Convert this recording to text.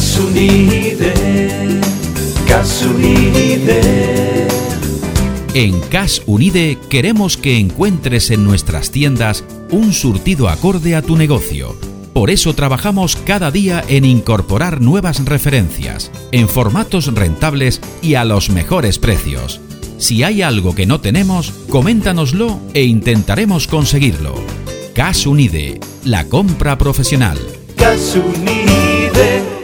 Cas Unide, Cas Unide. En Cas Unide queremos que encuentres en nuestras tiendas un surtido acorde a tu negocio. Por eso trabajamos cada día en incorporar nuevas referencias, en formatos rentables y a los mejores precios. Si hay algo que no tenemos, coméntanoslo e intentaremos conseguirlo. Cas Unide, la compra profesional. Cas Unide.